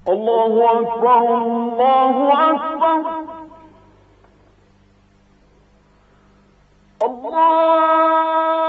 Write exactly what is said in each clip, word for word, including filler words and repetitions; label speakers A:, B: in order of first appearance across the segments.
A: الله أكبر الله أكبر الله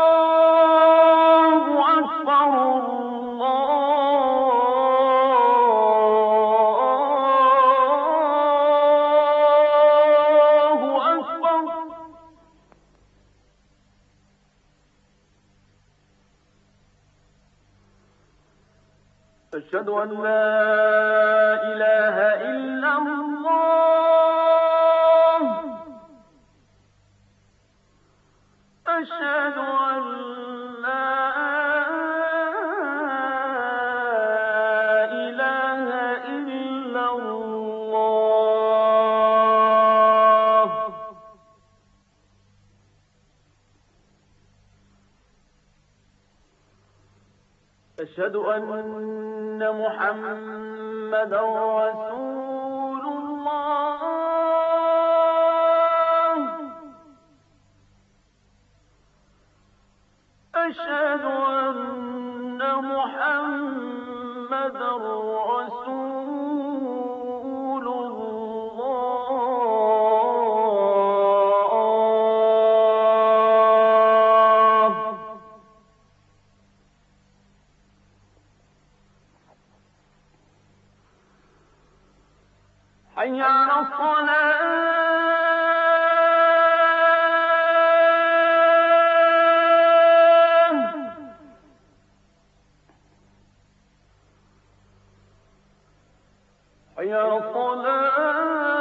A: أشهد أن لا إله إلا الله أشهد أن لا إله إلا الله أشهد أن محمدا رسول الله أشهد أن محمدا رسول الله حي على الصلاة حي على الصلاة